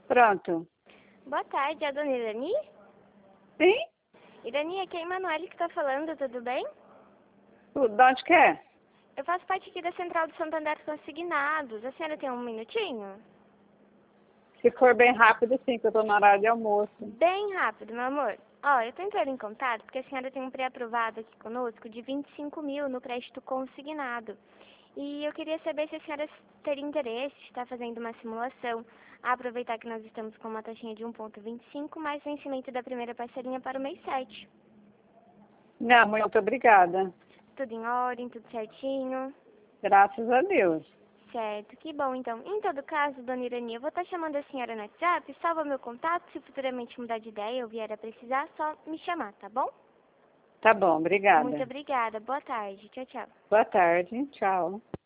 Pronto. Boa tarde, é a dona Irani? Sim? Irani, aqui é a Emanuele que tá falando, tudo bem? De onde que é? Eu faço parte aqui da Central do Santander Consignados. A senhora tem um minutinho? Se for bem rápido, sim, que eu tô no horário de almoço. Bem rápido, meu amor. Ó, eu tô entrando em contato porque a senhora tem um pré-aprovado aqui conosco de 25 mil no crédito consignado. E eu queria saber se a senhora teria interesse de estar fazendo uma simulação. Aproveitar que nós estamos com uma taxinha de 1,25 mais vencimento da primeira parcelinha para o mês 7. Não, muito obrigada. Tudo em ordem, tudo certinho? Graças a Deus. Certo, que bom então. Em todo caso, dona Irani, eu vou estar chamando a senhora no WhatsApp, salva meu contato, se futuramente mudar de ideia ou vier a precisar, só me chamar, tá bom? Tá bom, Muito obrigada. obrigada, boa tarde, tchau, tchau. Boa tarde, tchau.